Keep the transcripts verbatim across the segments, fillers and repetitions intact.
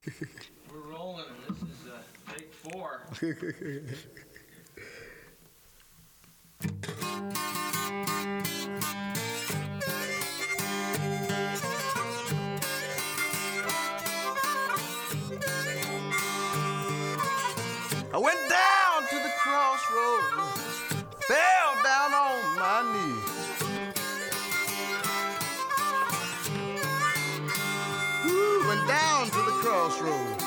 We're rolling, and this is uh, take four. I went down to the crossroads, fell down on my knees. Woo, went down to the crossroads,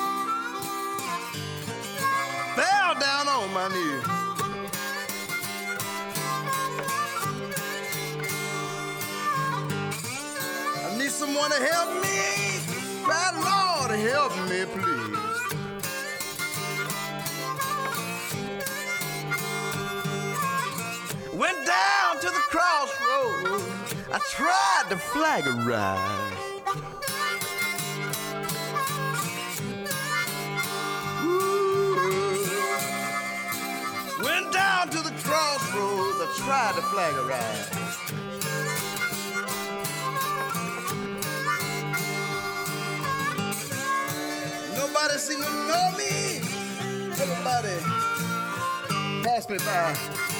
fell down on my knees. I need someone to help me, cry, Lord, help me, please. Went down to the crossroads, I tried to flag a ride. Ooh. Went down to the crossroads, I tried to flag a ride. Nobody seemed to know me, everybody passed me by.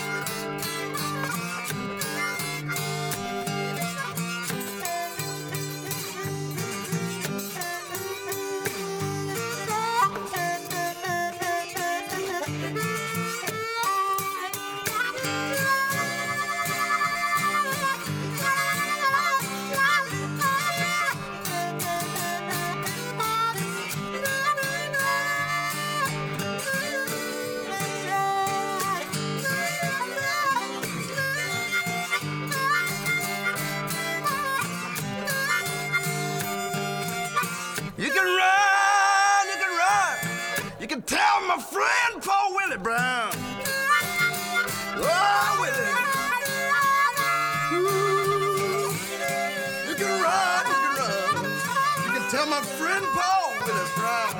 You can run, you can run. You can tell my friend Paul Willie Brown. Oh, Willie. Ooh. You can run, you can run. You can tell my friend Paul Willie Brown.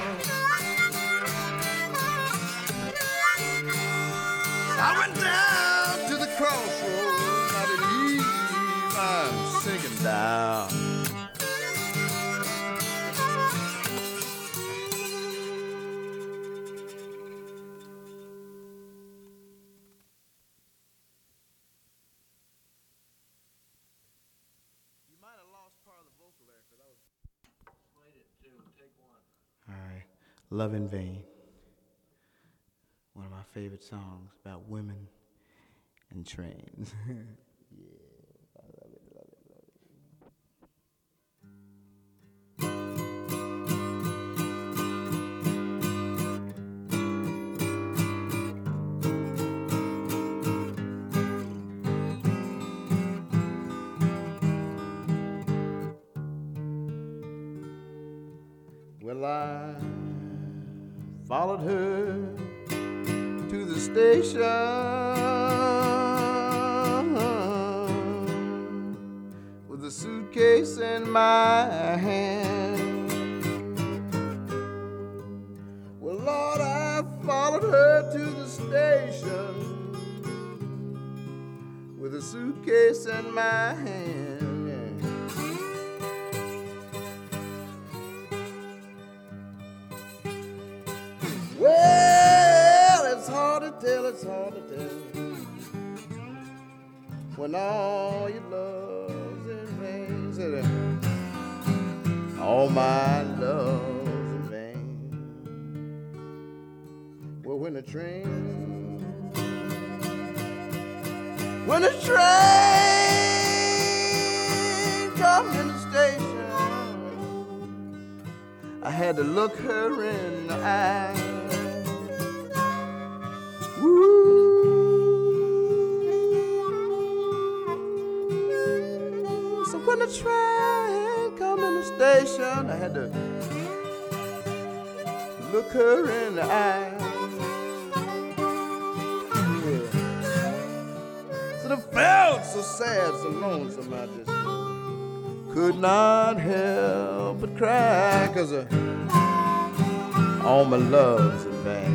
I went down to the crossroads. I believe I'm sinking down. All right, Love in Vain. One of my favorite songs about women and trains. Yeah, I love it, love it, love it. Well, I followed her to the station with a suitcase in my hand. Well, Lord, I followed her to the station with a suitcase in my hand. Well, it's hard to tell, it's hard to tell when all your love's in vain. Said it, all my love's in vain. Well, when the train, when the train come in the station, I had to look her in the eye. So when the train come in the station, I had to look her in the eye. Yeah. So I felt so sad, so lonesome, I just could not help but cry, 'cause uh, all my love's in vain.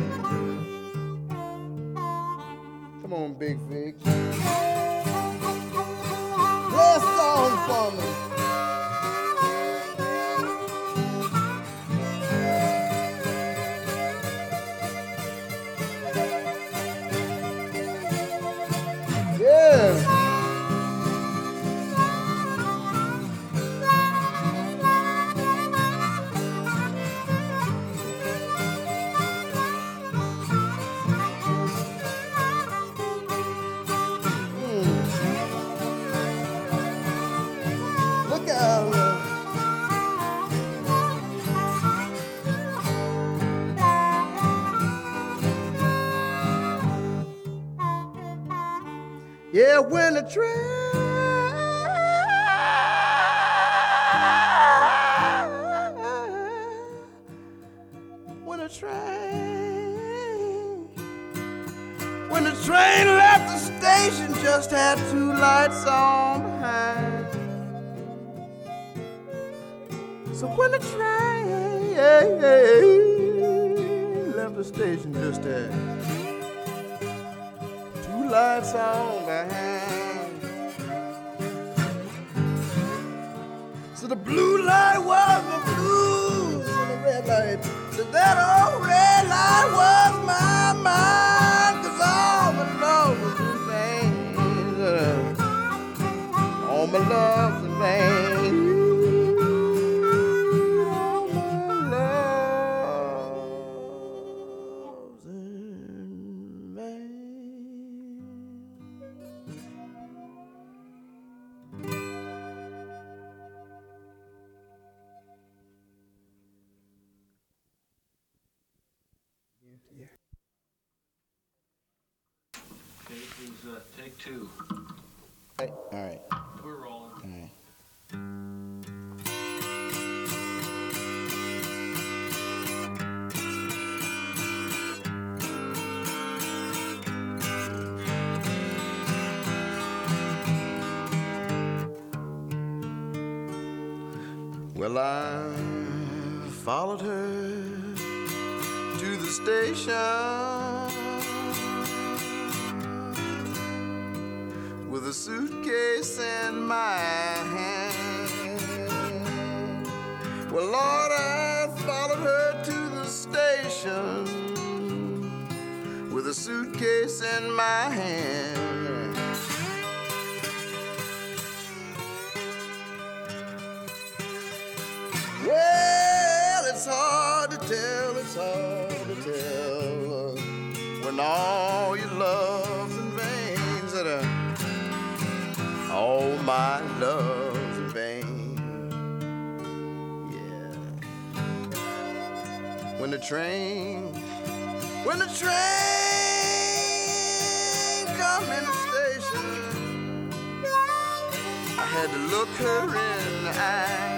Come on, Big Fig. Play a song for me. Yeah, when the train, when the train, when the train left the station, just had two lights on behind. So when the train left the station, just had two lights on behind. So the blue light was my blues, and the red light, so that old red light was my mind, 'cause all my love was in vain. All my love's in vain. Okay, please, uh, take two. Hey, all right. We're rolling. All right. Well, I followed her to the station with a suitcase in my hand. Well, Lord, I followed her to the station with a suitcase in my hand. Well, it's hard to tell, it's hard to tell when all your love's in vain. Said, uh, all my love's in vain. Yeah. When the train, when the train come in the station, I had to look her in the eye.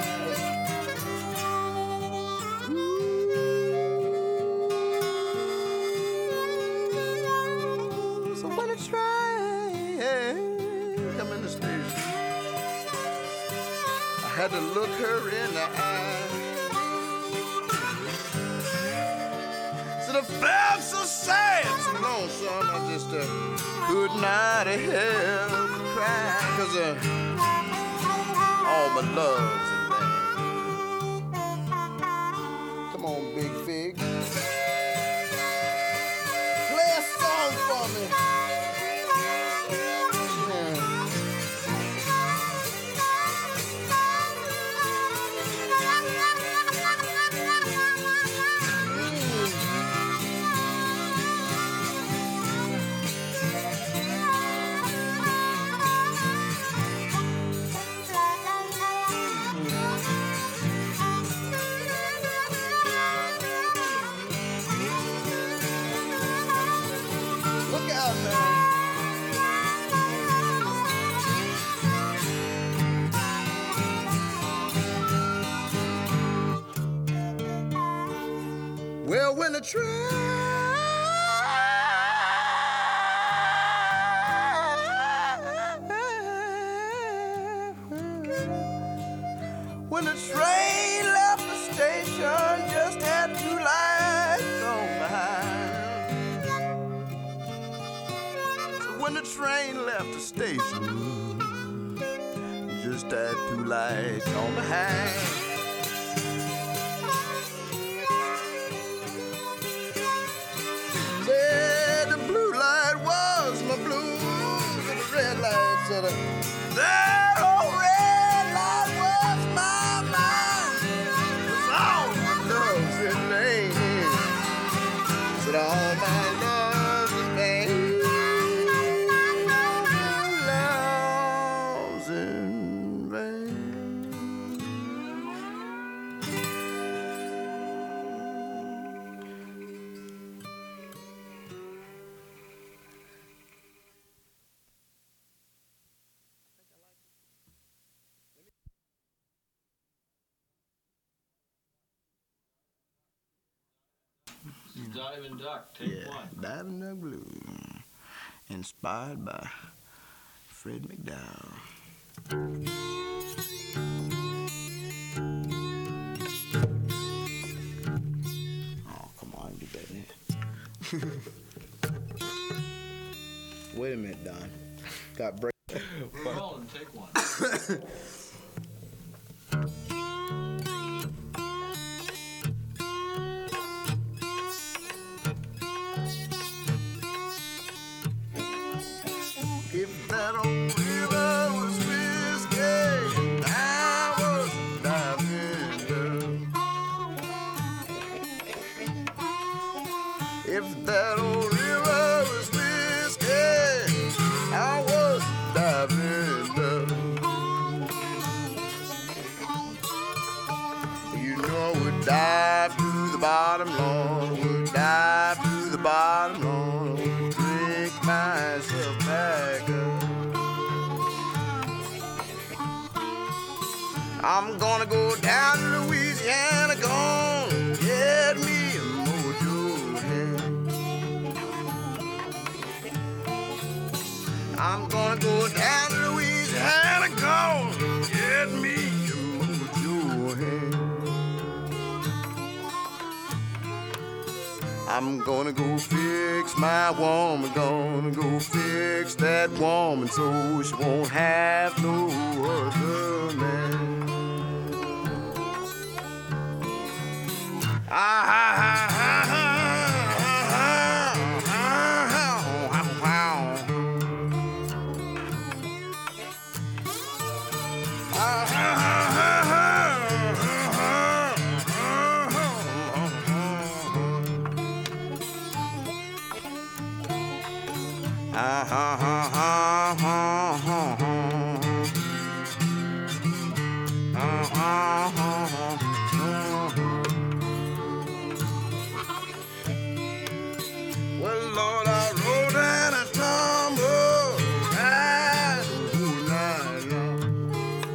So when the train come in the station, I had to look her in the eye. So I felt so sad, so lonesome, I just uh, could not help but cry, 'cause uh, all my love's in vain. Come on, Big Fig. Play a song for me. Look out, man. Well, when the train when the train left the station, just had two lights on behind. So when the train left the station, just had two lights on behind. Said the blue light was my blues, and the red light said that old red light was my mind. 'Cause all my love's in vain. Said all my love's in vain. Love's in vain. Diving Duck, take Yeah, one. Diving Duck Blues. Inspired by Fred McDowell. Oh, come on, do better than that. Wait a minute, Don. Got break. We're rolling, take one. If that old river was whiskey, I was diving down. If that old river was whiskey, I was diving down. You know I would dive to the bottom, Lord, would dive to the bottom, Lord, would drink myself back up. I'm gonna go down to Louisiana, gonna get me a mojo hand. I'm gonna go down to Louisiana, gonna get me a mojo hand. I'm gonna go fix my woman, gonna go fix that woman so she won't have no other man. Ah, ah, ah, ah, ah, ah, ah, ah. Well, Lord, I rode and I tumbled right all night long.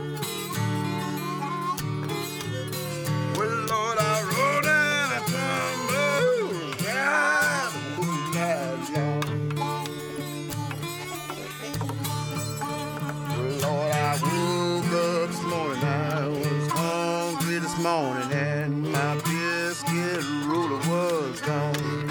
Well, Lord, I rode and I tumbled right all night long. Well, Lord, I woke up this morning, I was hungry this morning, and my biscuit roller was gone.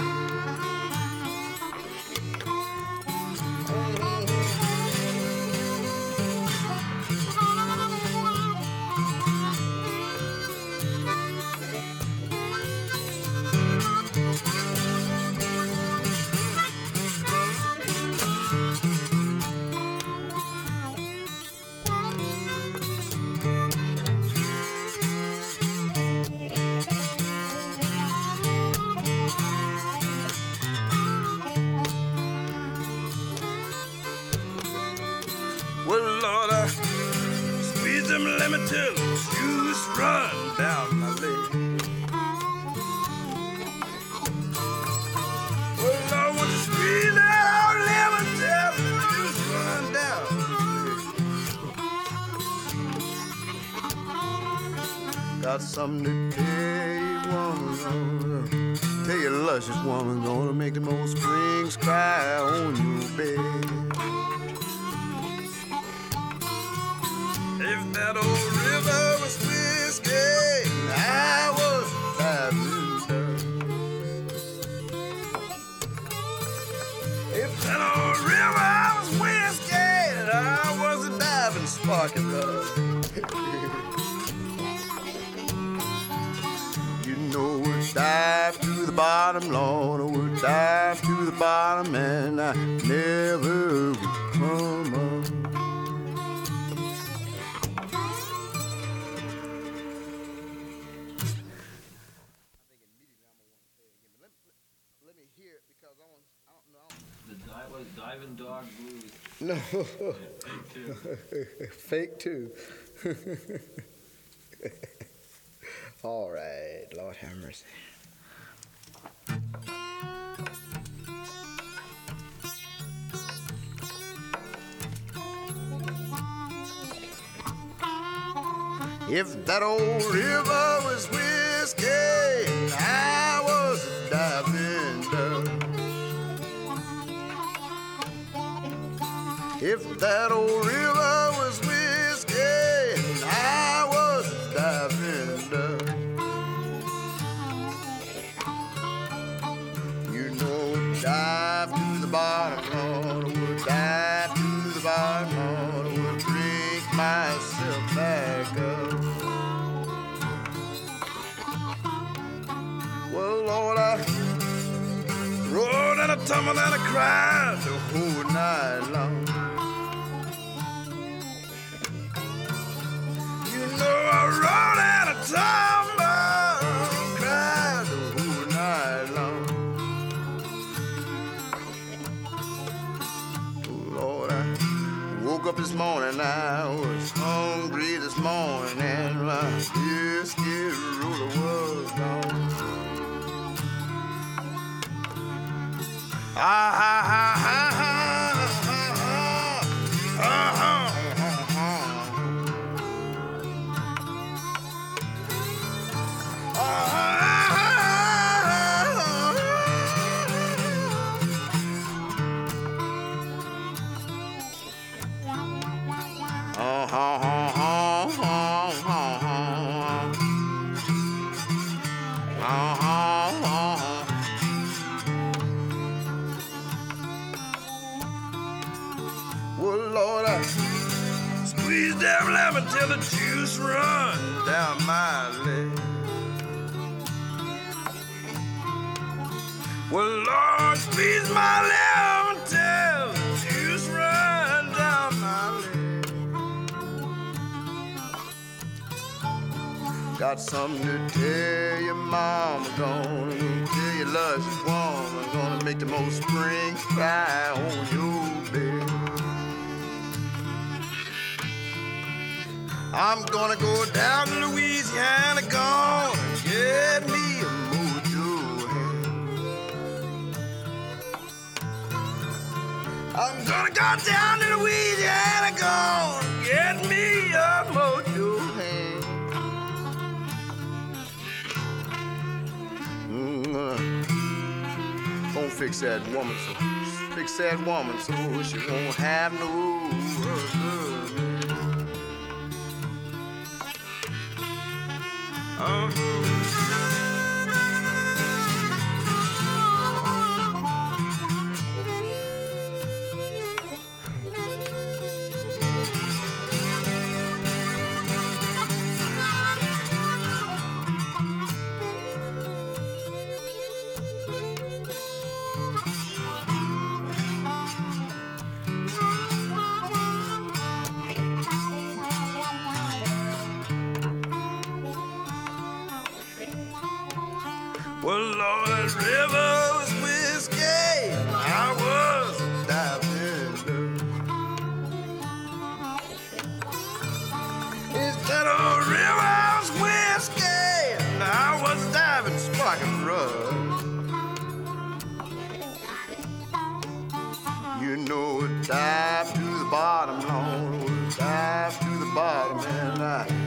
Well, Lord, I squeeze them lemon till the juice run down my leg. Well, Lord, want to squeeze that old lemon till the juice run down my leg. Got something to tell you, woman, tell you, luscious woman, gonna make them old springs cry on your bed. If that old river was whiskey, I was diving down. If that old river was whiskey, I was a diving sparking love. You know, would dive to the bottom, Lord, I would dive to the bottom, and I never would come up. The di- was Diving Dog Blues. No, Take two. fake too. All right, Lord have mercy. If that old river was whiskey, I was diving If that old river was whiskey, and I was diving dust. You know, dive to the bottom, Lord, would dive to the bottom, Lord, would drink myself back up. Well, Lord, I rolled and I tumbled and I cried the whole night long. You know I rolled and I tumbled, cried the whole night long. Oh, Lord, I woke up this morning, I was hungry this morning, and my whiskey roller was gone. Ah, ah, ah, ah, ah, ah, ah, well, Lord, I squeeze down lemon till the juice run down my leg. Well, Lord, squeeze my lemon till the juice run down my leg. Got something to tell you, Mama, gonna tell you, luscious woman, gonna make the most springs cry on your bed. I'm gonna go down to Louisiana, gonna get me a mojo hand. I'm gonna go down to Louisiana, gonna get me a mojo hand. Mm, gonna fix that woman, so fix that woman so she won't have no other. Well, Lord, that river was whiskey, I was diving. Instead of river was whiskey, and I was diving, sparking rust. You know, dive to the bottom, Lord, dive to the bottom, and I